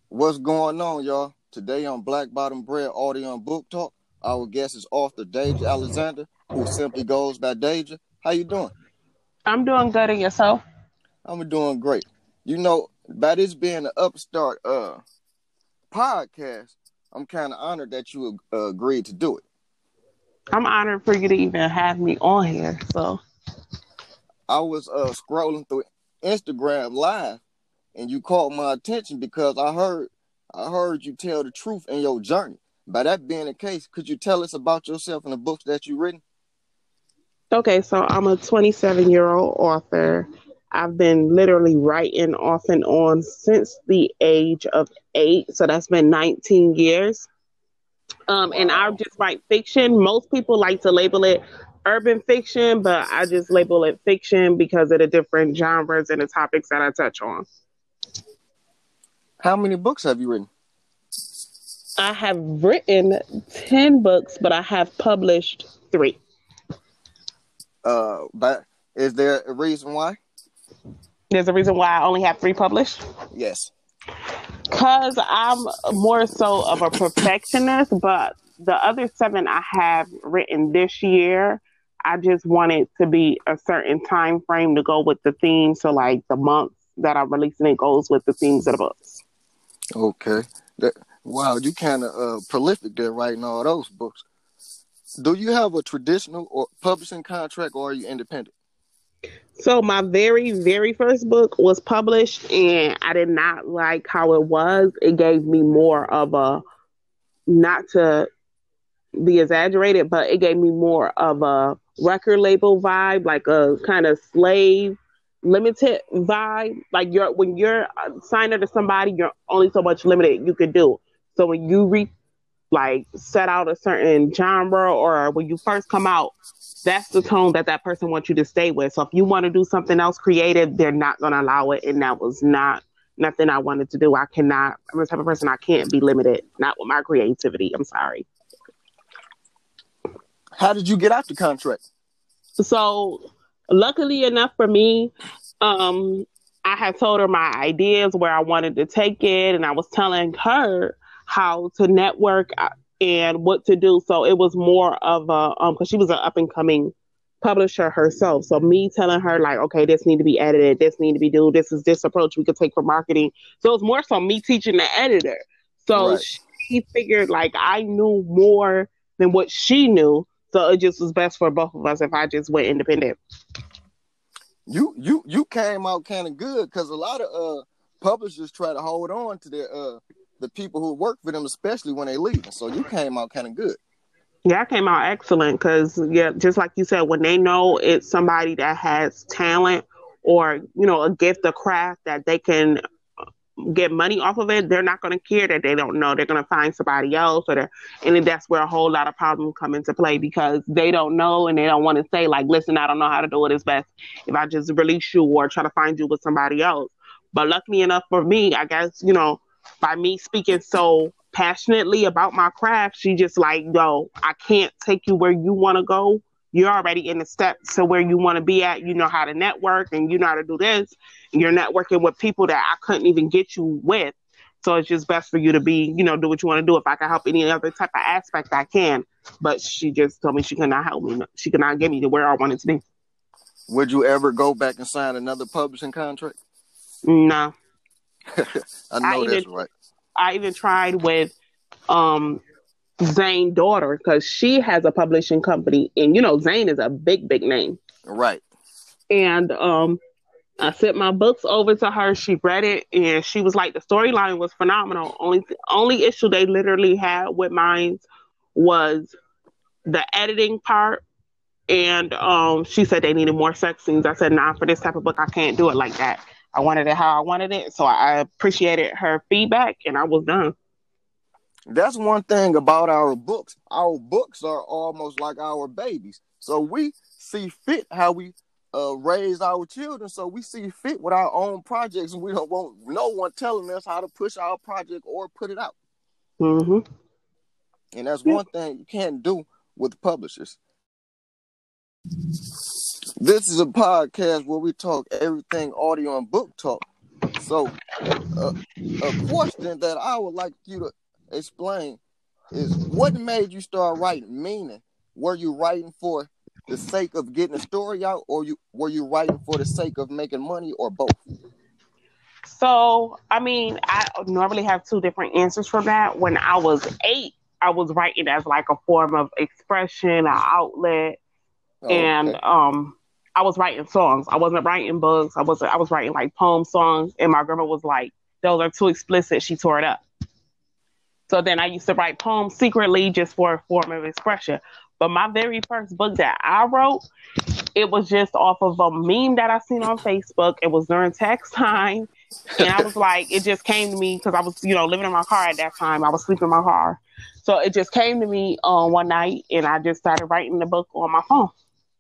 What's going on, y'all? Today on Black Bottom Bread Audio and Book Talk, our guest is author Deja Alexander, who simply goes by Deja. How you doing? I'm doing good, and yourself? I'm doing great. By this being an upstart podcast, I'm kind of honored that you agreed to do it. I'm honored for you to even have me on here. So, I was scrolling through Instagram Live, and you caught my attention because I heard you tell the truth in your journey. By that being the case, could you tell us about yourself and the books that you've written? okay, so I'm a 27-year-old author. I've been literally writing off and on since the age of 8. So that's been 19 years. And I Wow. just write fiction. Most people like to label it urban fiction, but I just label it fiction because of the different genres and the topics that I touch on. How many books have you written? I have written 10 books, but I have published 3. But is there a reason why? There's a reason why I only have 3 published. Yes. Because I'm more so of a perfectionist, but the other 7 I have written this year, I just wanted to be a certain time frame to go with the theme. So, like the months that I'm releasing it goes with the themes of the books. Okay. That, wow, you kind of prolific there writing all those books. Do you have a traditional or publishing contract, or are you independent? So, my very, very first book was published, and I did not like how it was. It gave me more of a, not to be exaggerated, but it gave me more of a record label vibe, like a kind of slave limited vibe. Like when you're signed to somebody, you're only so much limited you could do. So when you set out a certain genre, or when you first come out, that's the tone that person wants you to stay with. So if you want to do something else creative, they're not going to allow it, and that was not nothing I wanted to do. I cannot. I'm the type of person I can't be limited. Not with my creativity. I'm sorry. How did you get out the contract? So, luckily enough for me, um, I had told her my ideas, where I wanted to take it, and I was telling her how to network and what to do. So it was more of a because she was an up and coming publisher herself. So me telling her like, okay, this need to be edited, this need to be do, this is this approach we could take for marketing. So it's more so me teaching the editor. So Right. she figured like I knew more than what she knew, so it just was best for both of us if I just went independent. You came out kind of good because a lot of publishers try to hold on to their the people who work for them, especially when they leave. So you came out kind of good. Yeah, I came out excellent because, yeah, just like you said, when they know it's somebody that has talent or, a gift of craft that they can get money off of it, they're not going to care that they don't know. They're going to find somebody else, and then that's where a whole lot of problems come into play because they don't know and they don't want to say like, listen, I don't know how to do it. It's best if I just release you or try to find you with somebody else. But luckily enough for me, I guess, by me speaking so passionately about my craft, she just like, yo, I can't take you where you want to go. You're already in the steps to where you want to be at. You know how to network and you know how to do this. You're networking with people that I couldn't even get you with. So it's just best for you to be, do what you want to do. If I can help any other type of aspect, I can. But she just told me she could not help me. She could not get me to where I wanted to be. Would you ever go back and sign another publishing contract? No. I I know even that's right. I even tried with um Zane's daughter because she has a publishing company, and Zane is a big, big name. Right. And I sent my books over to her. She read it, and she was like, the storyline was phenomenal. Only issue they literally had with mine was the editing part. And she said they needed more sex scenes. I said, nah, for this type of book, I can't do it like that. I wanted it how I wanted it. So I appreciated her feedback, and I was done. That's one thing about our books. Our books are almost like our babies. So we see fit how we raise our children. So we see fit with our own projects, and we don't want no one telling us how to push our project or put it out. Mm-hmm. And that's one thing you can't do with publishers. This is a podcast where we talk everything audio and book talk. So, uh, a question that I would like you to explain is what made you start writing? Meaning, were you writing for the sake of getting a story out, or were you writing for the sake of making money, or both? So, I mean, I normally have two different answers for that. When I was 8, I was writing as like a form of expression, an outlet, Oh, and okay. I was writing songs. I wasn't writing books. I was writing like poem songs, and my grandma was like, "Those are too explicit." She tore it up. So then I used to write poems secretly just for a form of expression. But my very first book that I wrote, it was just off of a meme that I seen on Facebook. It was during tax time. And I was like, it just came to me because I was, living in my car at that time. I was sleeping in my car. So it just came to me one night and I just started writing the book on my phone.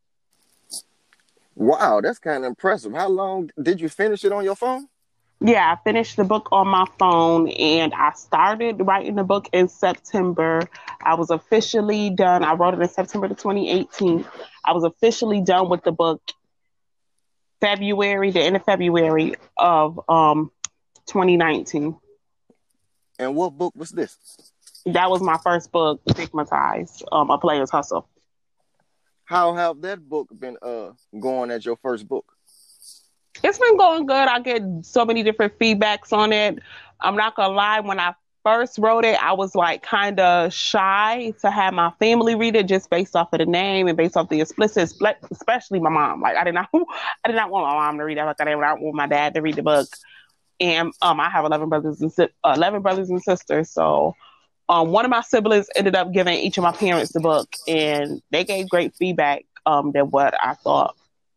Wow, that's kind of impressive. How long did you finish it on your phone? Yeah, I finished the book on my phone and I started writing the book in September. I was officially done. I wrote it in September of 2018. I was officially done with the book February, the end of February of 2019. And what book was this? That was my first book, Stigmatized, A Player's Hustle. How have that book been going as your first book? It's been going good. I get so many different feedbacks on it. I'm not gonna lie, when I first wrote it, I was like kind of shy to have my family read it just based off of the name and based off the explicit, especially my mom. Like I did not want my mom to read it. Like I did not want my dad to read the book. And I have 11 brothers and sisters. So one of my siblings ended up giving each of my parents the book, and they gave great feedback than what I thought.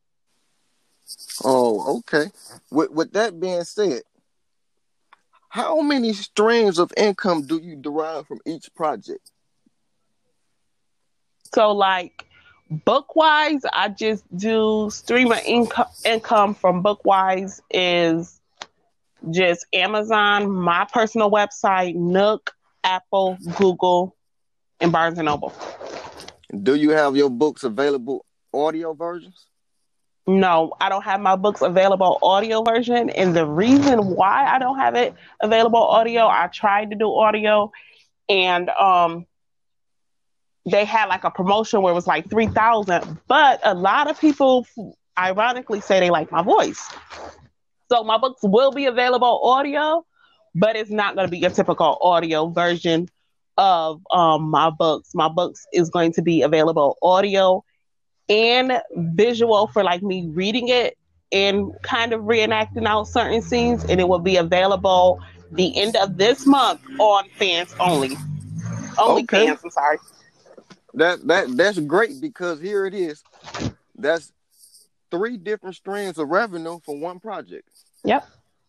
Oh, okay. With that being said, how many streams of income do you derive from each project? So, like book-wise, I just do stream of income from book-wise is just Amazon, my personal website, Nook, Apple, Google, and Barnes and Noble. Do you have your books available audio versions? No, I don't have my books available audio version. And the reason why I don't have it available audio, I tried to do audio and they had like a promotion where it was like 3,000, but a lot of people ironically say they like my voice. So my books will be available audio, but it's not going to be a typical audio version of my books. My books is going to be available audio and visual for like me reading it and kind of reenacting out certain scenes, and it will be available the end of this month on Fans Only. Only Okay. Fans, I'm sorry. That's great because here it is. That's 3 different streams of revenue for one project. Yep.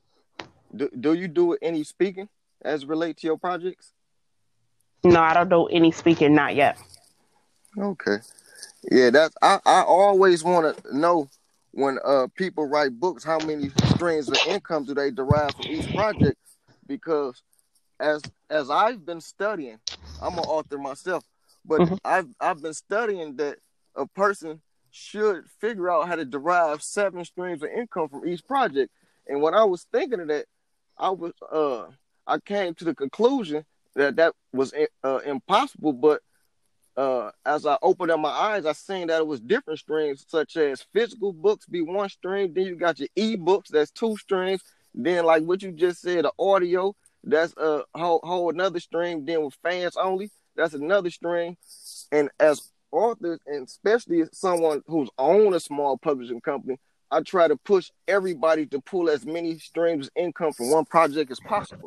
Do you do any speaking as it relates to your projects? No, I don't do any speaking, not yet. Okay. Yeah, I always want to know when people write books, how many streams of income do they derive from each project? Because as I've been studying, I'm an author myself, but I've been studying that a person should figure out how to derive 7 streams of income from each project. And when I was thinking of that, I came to the conclusion that was impossible. But as I opened up my eyes, I seen that it was different streams, such as physical books be 1 stream. Then you got your ebooks, that's 2 streams. Then, like what you just said, the audio, that's a whole another stream. Then with Fans Only, that's another stream. And as authors, and especially someone who's owned a small publishing company, I try to push everybody to pull as many streams of income from one project as possible.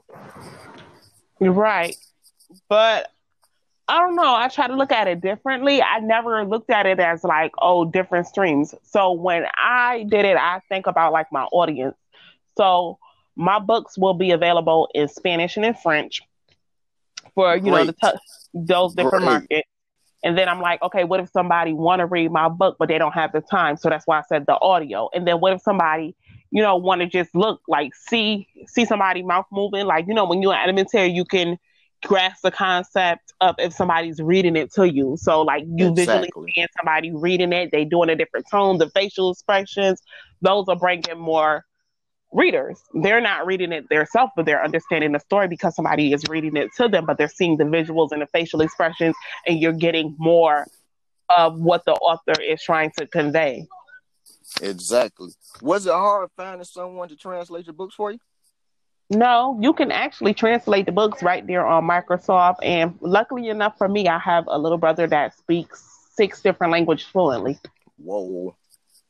Right. But I don't know. I try to look at it differently. I never looked at it as like, oh, different streams. So when I did it, I think about like my audience. So my books will be available in Spanish and in French for, those different markets. And then I'm like, okay, what if somebody want to read my book, but they don't have the time? So that's why I said the audio. And then what if somebody, want to just look like, see somebody mouth moving? Like, when you're in elementary, you can grasp the concept of if somebody's reading it to you. So like you visually seeing somebody reading it, they doing a different tone, the facial expressions, those are bringing more readers. They're not reading it themselves, but they're understanding the story because somebody is reading it to them, but they're seeing the visuals and the facial expressions, and you're getting more of what the author is trying to convey. Exactly. Was it hard finding someone to translate your books for you? No, you can actually translate the books right there on Microsoft. And luckily enough for me, I have a little brother that speaks 6 different languages fluently. Whoa.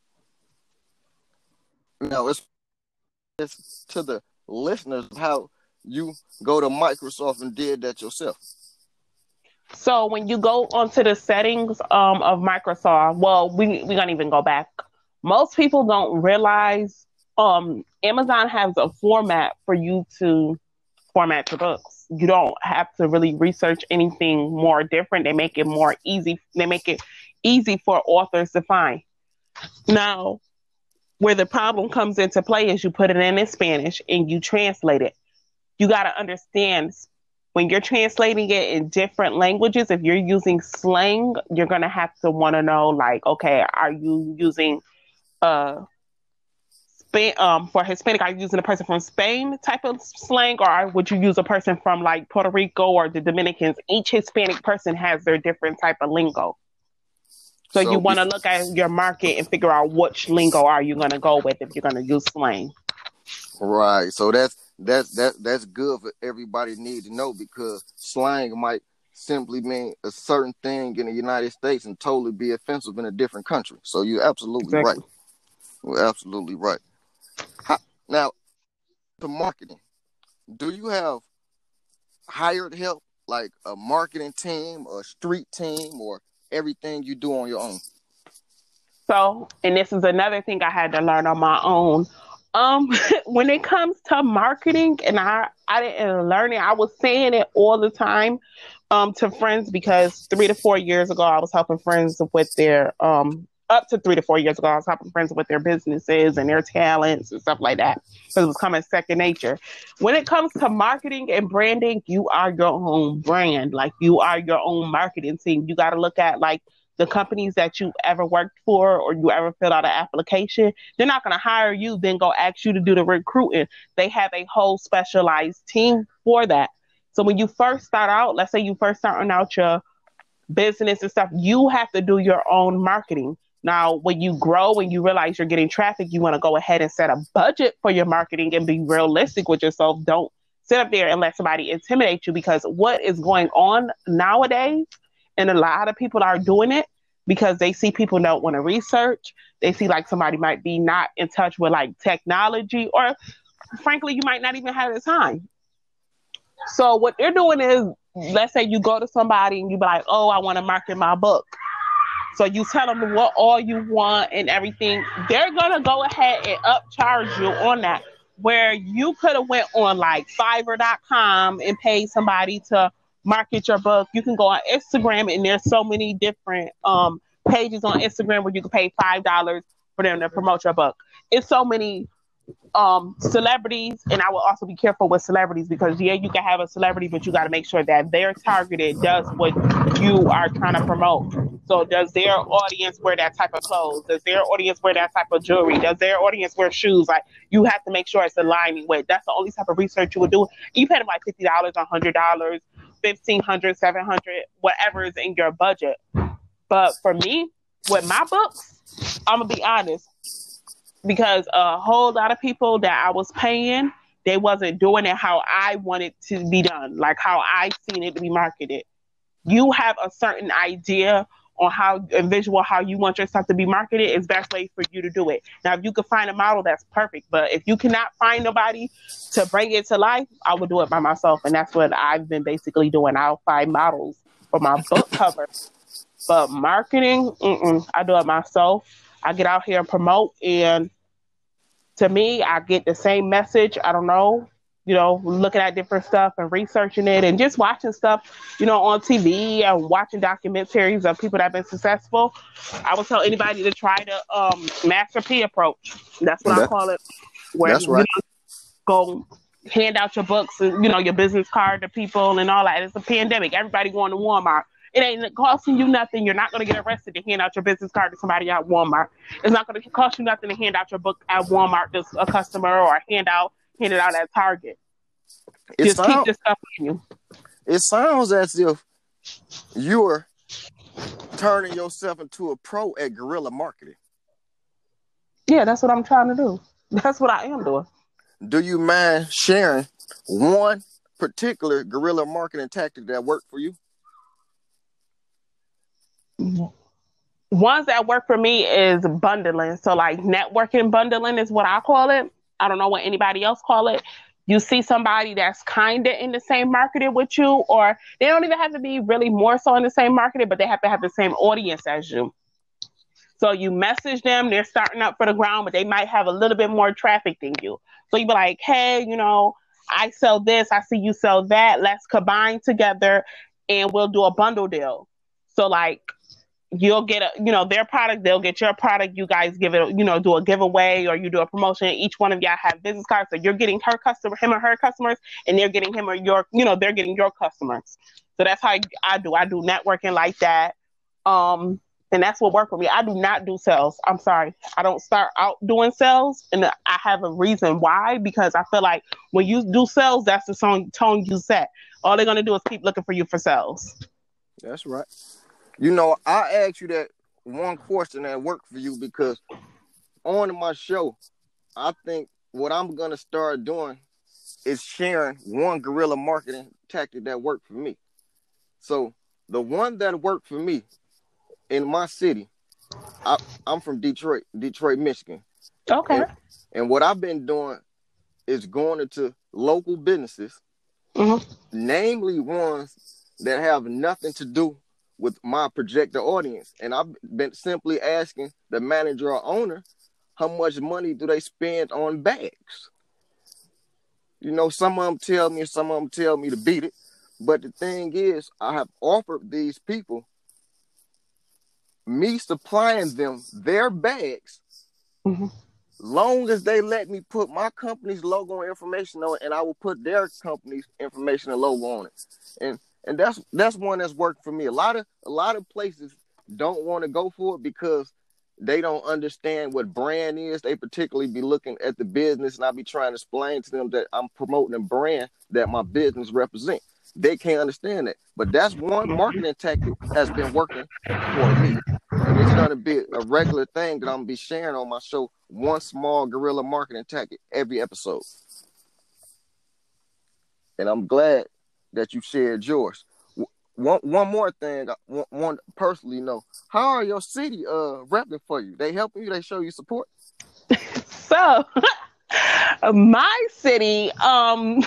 Now, it's to the listeners how you go to Microsoft and did that yourself. So when you go onto the settings of Microsoft, well, we're going to even go back. Most people don't realize Amazon has a format for you to format your books. You don't have to really research anything more different. They make it more easy. They make it easy for authors to find. Now, where the problem comes into play is you put it in Spanish and you translate it. You got to understand when you're translating it in different languages, if you're using slang, you're going to have to want to know, like, okay, are you using for Hispanic, are you using a person from Spain type of slang, or would you use a person from like Puerto Rico or the Dominicans? Each Hispanic person has their different type of lingo. So you want to look at your market and figure out which lingo are you going to go with if you're going to use slang. Right. So that's good for everybody to need to know, because slang might simply mean a certain thing in the United States and totally be offensive in a different country. So you're absolutely right. We're absolutely right. Now, to marketing, do you have hired help, like a marketing team, a street team, or everything you do on your own? So, and this is another thing I had to learn on my own. When it comes to marketing, and I didn't learn it, I was saying it all the time to friends, because 3 to 4 years ago, I was helping friends with their up to 3 to 4 years ago, I was helping friends with their businesses and their talents and stuff like that. So it was becoming second nature. When it comes to marketing and branding, you are your own brand. Like, you are your own marketing team. You got to look at like the companies that you ever worked for or you ever filled out an application. They're not going to hire you, then go ask you to do the recruiting. They have a whole specialized team for that. So when you first start out, let's say you first starting out your business and stuff, you have to do your own marketing. Now, when you grow and you realize you're getting traffic, you want to go ahead and set a budget for your marketing and be realistic with yourself. Don't sit up there and let somebody intimidate you, because what is going on nowadays, and a lot of people are doing it because they see people don't want to research. They see like somebody might be not in touch with like technology, or frankly, you might not even have the time. So what they're doing is, let's say you go to somebody and you be like, oh, I want to market my book. So you tell them what all you want and everything. They're going to go ahead and upcharge you on that, where you could have went on like Fiverr.com and paid somebody to market your book. You can go on Instagram, and there's so many different pages on Instagram where you can pay $5 for them to promote your book. It's so many celebrities, and I will also be careful with celebrities, because you can have a celebrity, but you got to make sure that their targeted does what you are trying to promote. So does their audience wear that type of clothes? Does their audience wear that type of jewelry? Does their audience wear shoes? Like, you have to make sure it's aligning with. That's the only type of research you would do. You pay them like $50, $100, $1,500, $700, whatever is in your budget. But for me, with my books, I'm gonna be honest, because a whole lot of people that I was paying, they wasn't doing it how I wanted to be done, like how I seen it to be marketed. You have a certain idea on how visual, how you want your stuff to be marketed. It's best way for you to do it. Now, if you can find a model, that's perfect. But if you cannot find nobody to bring it to life, I would do it by myself. And that's what I've been basically doing. I'll find models for my book cover. But marketing, I do it myself. I get out here and promote, and to me, I get the same message. I don't know, looking at different stuff and researching it and just watching stuff, on TV and watching documentaries of people that have been successful. I would tell anybody to try the Master P approach. That's what I call it. Where that's right. Go hand out your books and, your business card to people and all that. It's a pandemic. Everybody going to Walmart. It ain't costing you nothing. You're not going to get arrested to hand out your business card to somebody at Walmart. It's not going to cost you nothing to hand out your book at Walmart to a customer or hand it out at Target. Just keep this stuff in you. It sounds as if you're turning yourself into a pro at guerrilla marketing. Yeah, that's what I'm trying to do. That's what I am doing. Do you mind sharing one particular guerrilla marketing tactic that worked for you? Ones that work for me is bundling. So like networking bundling is what I call it. I don't know what anybody else call it. You see somebody that's kind of in the same marketing with you, or they don't even have to be really more so in the same marketing, but they have to have the same audience as you. So you message them, they're starting up for the ground, but they might have a little bit more traffic than you. So you be like, hey, I sell this, I see you sell that. Let's combine together and we'll do a bundle deal. So like you'll get their product, they'll get your product. You guys give it, do a giveaway or you do a promotion. Each one of y'all have business cards. So you're getting him or her customers, and they're getting him or they're getting your customers. So that's how I do networking like that. And that's what worked for me. I do not do sales. I'm sorry. I don't start out doing sales. And I have a reason why, because I feel like when you do sales, that's the tone you set. All they're going to do is keep looking for you for sales. That's right. I asked you that one question that worked for you because on my show, I think what I'm going to start doing is sharing one guerrilla marketing tactic that worked for me. So the one that worked for me in my city, I'm from Detroit, Michigan. Okay. And what I've been doing is going into local businesses, namely ones that have nothing to do with my projected audience. And I've been simply asking the manager or owner, how much money do they spend on bags? Some of them tell me, some of them tell me to beat it. But the thing is, I have offered these people me supplying them their bags, long as they let me put my company's logo and information on it, and I will put their company's information and logo on it. And that's one that's worked for me. A lot of places don't want to go for it because they don't understand what brand is. They particularly be looking at the business, and I be trying to explain to them that I'm promoting a brand that my business represents. They can't understand that. But that's one marketing tactic has been working for me. And it's going to be a regular thing that I'm going to be sharing on my show, one small guerrilla marketing tactic every episode. And I'm glad that you shared yours. One more thing I want to personally know. How are your city repping for you? They helping you? They show you support? So, my city, no,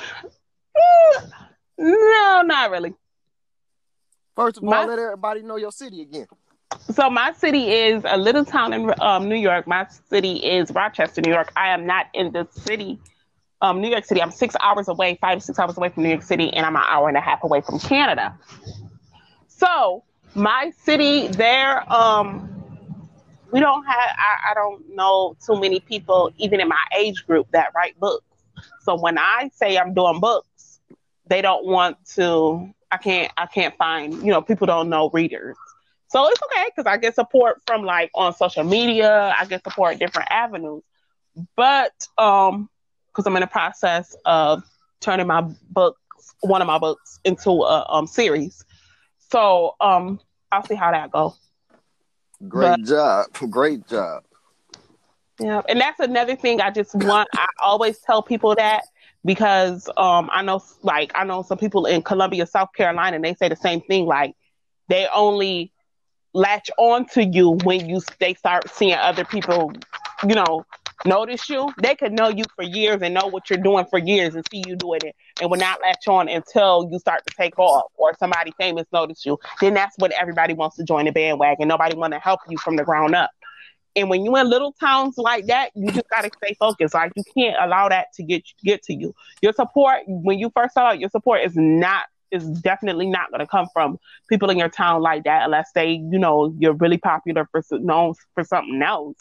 not really. First of all, let everybody know your city again. So my city is a little town in New York. My city is Rochester, New York. I am not in the city, New York City. I'm 5 to 6 hours away from New York City, and I'm an hour and a half away from Canada. So my city there, we don't have, I don't know too many people, even in my age group, that write books. So when I say I'm doing books, they don't want to, I can't find, people don't know readers. So it's okay because I get support from on social media. I get support in different avenues. But because I'm in the process of turning one of my books into a series. So I'll see how that goes. Great job. Yeah. And that's another thing I always tell people that because I know some people in Columbia, South Carolina, and they say the same thing. They only latch on to you when they start seeing other people, notice you. They could know you for years and know what you're doing for years and see you doing it and will not latch on until you start to take off or somebody famous notice you. Then that's when everybody wants to join the bandwagon. Nobody want to help you from the ground up. And when you're in little towns like that, you just got to stay focused. You can't allow that to get to you. Your support, when you first start out, your support is definitely not going to come from people in your town like that unless they, you're really popular known for something else.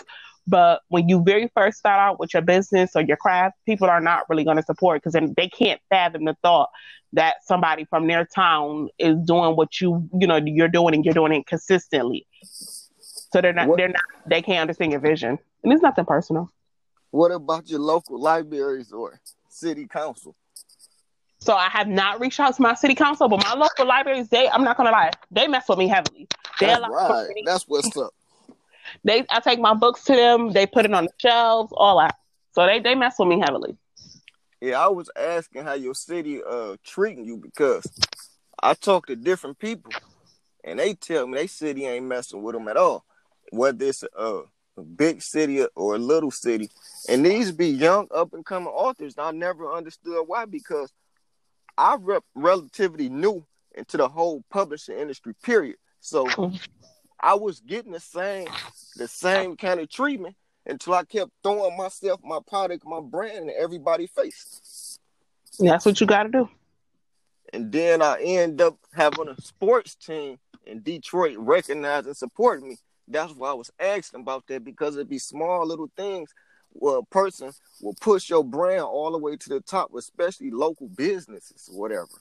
But when you very first start out with your business or your craft, people are not really going to support because then they can't fathom the thought that somebody from their town is doing what you're doing and you're doing it consistently. So What they can't understand your vision. And it's nothing personal. What about your local libraries or city council? So I have not reached out to my city council, but my local libraries, I'm not gonna lie, they mess with me heavily. They That's allow for right. me. That's what's up. I take my books to them, they put it on the shelves, all that. So they mess with me heavily. Yeah, I was asking how your city treating you because I talk to different people and they tell me they city ain't messing with them at all. Whether it's a big city or a little city. And these be young up and coming authors. I never understood why because I'm relatively new into the whole publishing industry, period. So I was getting the same kind of treatment until I kept throwing myself, my product, my brand in everybody's face. That's what you got to do. And then I end up having a sports team in Detroit recognize and support me. That's why I was asking about that because it'd be small little things where a person will push your brand all the way to the top, especially local businesses or whatever.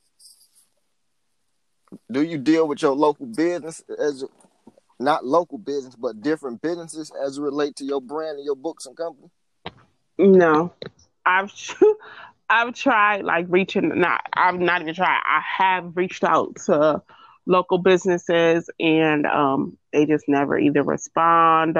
Do you deal with your local business as not local business, but different businesses as it relate to your brand and your books and company? No, I've I've tried like reaching. Not I've not even tried. I have reached out to local businesses, and they just never either respond.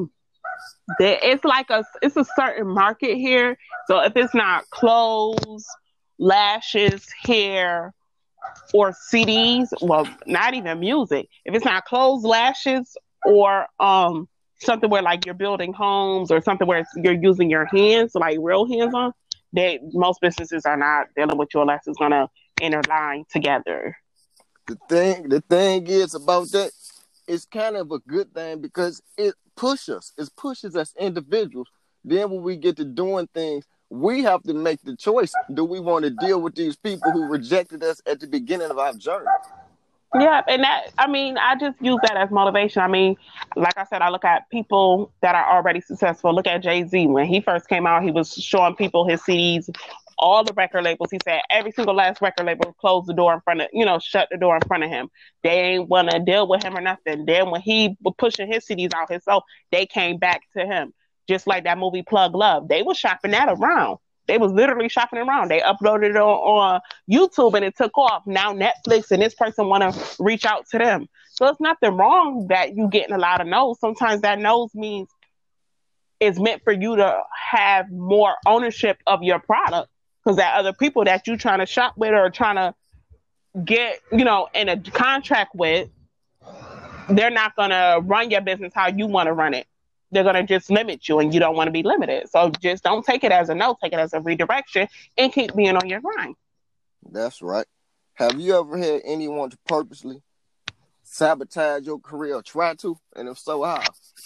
It's a certain market here. So if it's not clothes, lashes, hair, or CDs, well, not even music. If it's not clothes, lashes, or something where like you're building homes or something where you're using your hands, like real hands on, most businesses are not dealing with you unless it's gonna interline together. The thing is about that, it's kind of a good thing because it pushes us individuals. Then when we get to doing things, we have to make the choice. Do we want to deal with these people who rejected us at the beginning of our journey? Yeah, and I just use that as motivation. I mean, like I said, I look at people that are already successful. Look at Jay-Z. When he first came out, he was showing people his CDs, all the record labels. He said every single last record label closed the door in front of, shut the door in front of him. They ain't want to deal with him or nothing. Then when he was pushing his CDs out himself, they came back to him. Just like that movie Plug Love. They were shopping that around. They was literally shopping around. They uploaded it on YouTube and it took off. Now Netflix and this person want to reach out to them. So it's nothing wrong that you getting a lot of no's. Sometimes that no's means it's meant for you to have more ownership of your product because that other people that you trying to shop with or trying to get, in a contract with, they're not going to run your business how you want to run it. They're going to just limit you and you don't want to be limited. So just don't take it as a no, take it as a redirection and keep being on your grind. That's right. Have you ever had anyone to purposely sabotage your career or try to? And if so, how?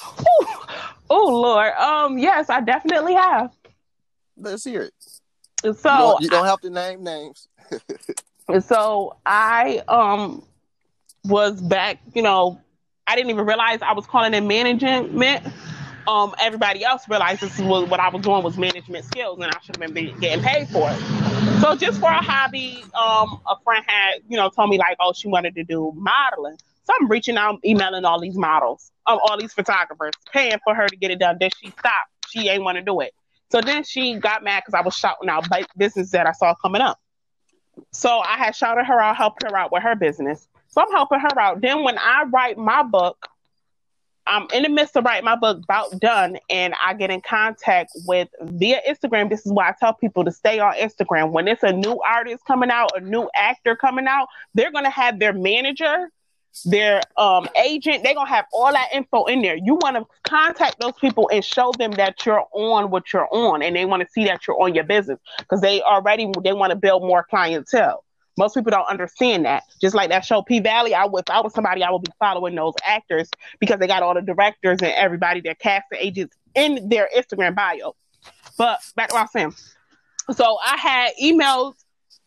Oh, Lord. Yes, I definitely have. Let's hear it. So you don't have to name names. So I was back, I didn't even realize I was calling it management. Everybody else realized this was what I was doing was management skills, and I should have been getting paid for it. So just for a hobby, a friend had, told me like, oh, she wanted to do modeling. So I'm reaching out, emailing all these models, all these photographers, paying for her to get it done. Then she stopped. She ain't want to do it. So then she got mad because I was shouting out business that I saw coming up. So I had shouted her out, helped her out with her business. So I'm helping her out. Then when I write my book, I'm in the midst of writing my book, about done, and I get in contact with via Instagram. This is why I tell people to stay on Instagram. When it's a new artist coming out, a new actor coming out, they're going to have their manager, their agent. They're going to have all that info in there. You want to contact those people and show them that you're on what you're on, and they want to see that you're on your business because they want to build more clientele. Most people don't understand that. Just like that show P-Valley, if I was somebody, I would be following those actors because they got all the directors and everybody, their casting agents in their Instagram bio. But back to what I was saying. So I had emailed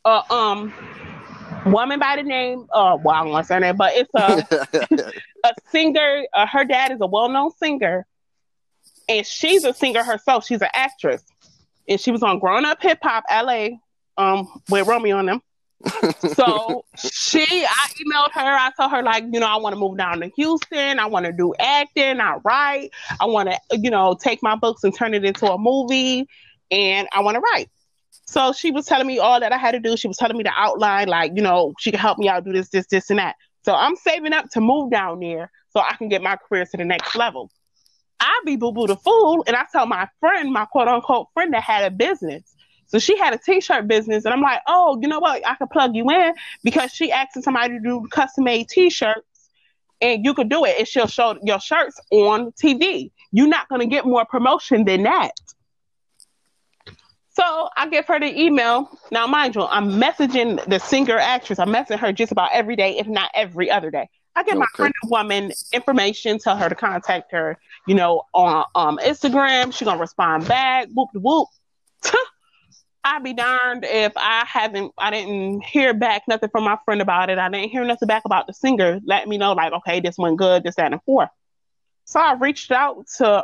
woman by the name, I don't want to say that, but it's a singer. Her dad is a well-known singer. and she's a singer herself. She's an actress, and she was on Growing Up Hip Hop LA, with Romeo and them. So I emailed her. I told her, like, I want to move down to Houston. I want to do acting. I write. I want to, take my books and turn it into a movie, and I want to write. So she was telling me all that I had to do. She was telling me the outline, like, she could help me out, do this, this, this, and that. So I'm saving up to move down there so I can get my career to the next level. I be boo-boo the fool, and I tell my friend, my quote-unquote friend that had a business. So she had a t-shirt business, and I'm like, oh, you know what? I could plug you in, because she asked somebody to do custom-made t-shirts, and you could do it, and she'll show your shirts on TV. You're not going to get more promotion than that. So I give her the email. Now, mind you, I'm messaging the singer actress. I'm messaging her just about every day, if not every other day. I give my friend a woman information, tell her to contact her, on Instagram. She's going to respond back. Whoop, whoop. I'd be darned if I didn't hear back nothing from my friend about it. I didn't hear nothing back about the singer. Let me know, like, okay, this went good, this, that, and fourth. So I reached out to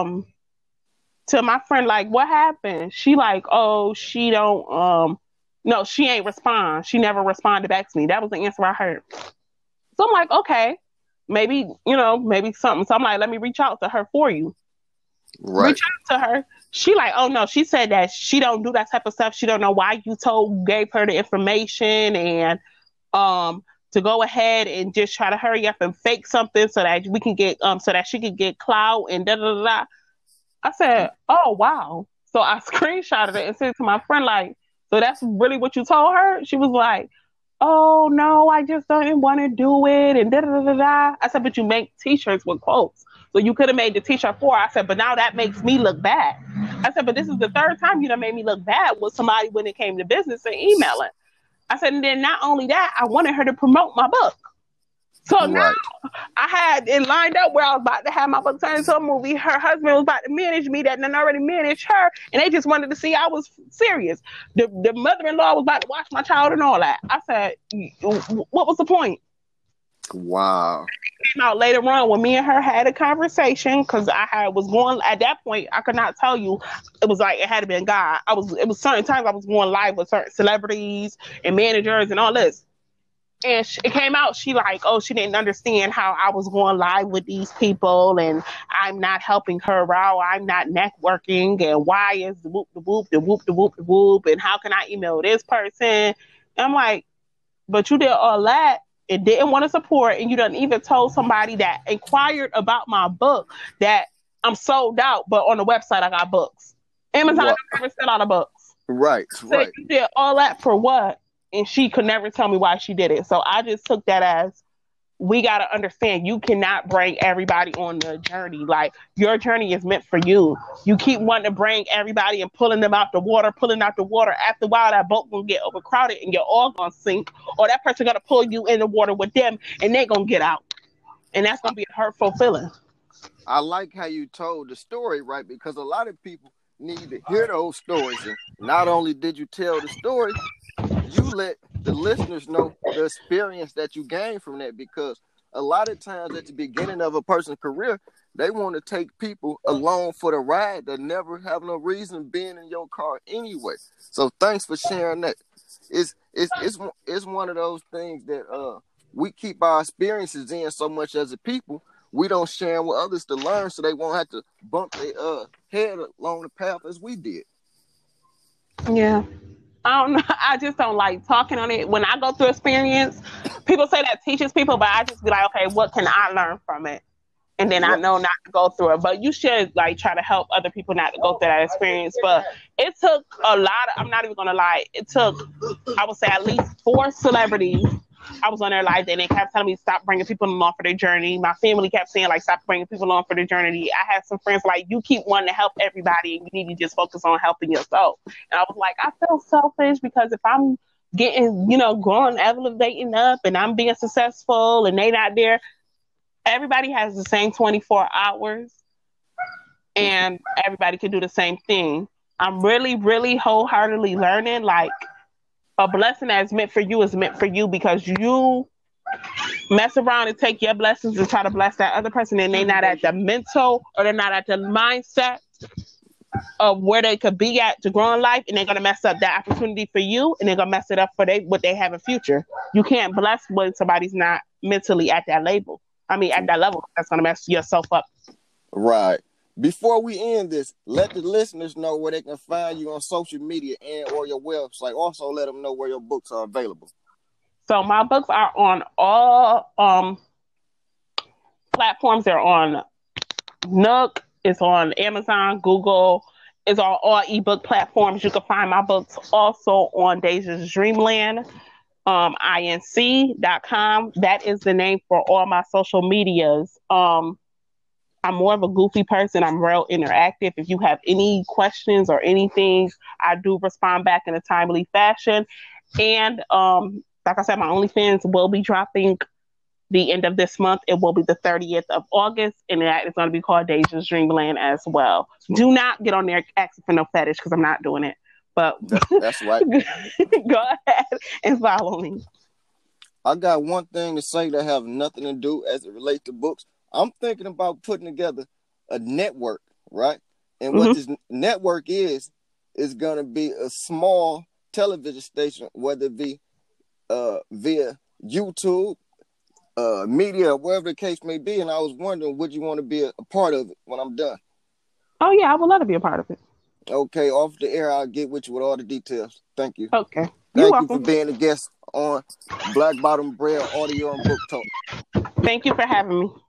my friend, like, what happened? She like, oh, she don't, no, she ain't respond. She never responded back to me. That was the answer I heard. So I'm like, okay, maybe something. So I'm like, let me reach out to her for you. Right. Reach out to her. She like, oh no, she said that she don't do that type of stuff. She don't know why you gave her the information, and to go ahead and just try to hurry up and fake something so that we can get so that she could get clout and da da da da. I said, oh wow. So I screenshotted it and sent it to my friend, like, so that's really what you told her? She was like, oh no, I just didn't want to do it and da da da da da. I said, but you make t-shirts with quotes. So you could have made the t-shirt for her. I said, but now that makes me look bad. I said, but this is the third time you done made me look bad with somebody when it came to business and emailing. I said, and then not only that, I wanted her to promote my book. So now I had it lined up where I was about to have my book turned into a movie. Her husband was about to manage me, that done already managed her, and they just wanted to see I was serious. The mother-in-law was about to watch my child and all that. I said, what was the point? Wow. It came out later on when me and her had a conversation, because I was going, at that point, I could not tell you. It was like, it had to be in God. It was certain times I was going live with certain celebrities and managers and all this. And it came out, she like, oh, she didn't understand how I was going live with these people, and I'm not helping her out. I'm not networking, and why is the whoop, the whoop, the whoop, the whoop, the whoop, and how can I email this person? And I'm like, but you did all that and didn't want to support, and you done even told somebody that inquired about my book that I'm sold out, but on the website I got books. Amazon never sell out of books. Right, so right. You did all that for what? And she could never tell me why she did it. So I just took that as, we got to understand, you cannot bring everybody on the journey. Like, your journey is meant for you. You keep wanting to bring everybody and pulling out the water. After a while, that boat going to get overcrowded and you're all going to sink. Or that person going to pull you in the water with them and they're going to get out. And that's going to be a hurtful feeling. I like how you told the story, right? Because a lot of people need to hear those stories. And not only did you tell the story, you let the listeners know the experience that you gained from that, because a lot of times at the beginning of a person's career, they want to take people along for the ride that never have no reason being in your car anyway. So thanks for sharing that. It's one of those things that we keep our experiences in so much as a people, we don't share them with others to learn, so they won't have to bump their head along the path as we did. Yeah. I don't know. I just don't like talking on it. When I go through experience, people say that teaches people, but I just be like, okay, what can I learn from it? And then I know not to go through it. But you should like try to help other people not to go through that experience. But it took a lot of, I'm not even going to lie, it took, I would say, at least 4 celebrities. I was on their live, and they kept telling me stop bringing people along for their journey. My family kept saying, like, stop bringing people along for their journey. I had some friends like, you keep wanting to help everybody, and you need to just focus on helping yourself. And I was like, I feel selfish, because if I'm getting, growing, elevating up, and I'm being successful, and they not there, everybody has the same 24 hours, and everybody can do the same thing. I'm really, really wholeheartedly learning, like, a blessing that's meant for you is meant for you, because you mess around and take your blessings and try to bless that other person, and they're not at the mental or they're not at the mindset of where they could be at to grow in life, and they're gonna mess up that opportunity for you, and they're gonna mess it up for what they have in future. You can't bless when somebody's not mentally at that label. At that level. That's gonna mess yourself up. Right. Before we end this, let the listeners know where they can find you on social media and or your website. Also, let them know where your books are available. So my books are on all platforms. They're on Nook. It's on Amazon, Google. It's on all ebook platforms. You can find my books also on Deja's Dreamland, inc.com. That is the name for all my social medias. I'm more of a goofy person. I'm real interactive. If you have any questions or anything, I do respond back in a timely fashion. And like I said, my OnlyFans will be dropping the end of this month. It will be the 30th of August, and that is going to be called Deja's Dreamland as well. Do not get on there asking for no fetish because I'm not doing it. But that's right. Go ahead and follow me. I got one thing to say that have nothing to do as it relates to books. I'm thinking about putting together a network, right? And what this network is going to be a small television station, whether it be via YouTube, media, wherever the case may be. And I was wondering, would you want to be a part of it when I'm done? Oh, yeah, I would love to be a part of it. Okay, off the air, I'll get with you with all the details. Thank you. Okay. Thank you for being a guest on Black Bottom Bread Audio and Book Talk. Thank you for having me.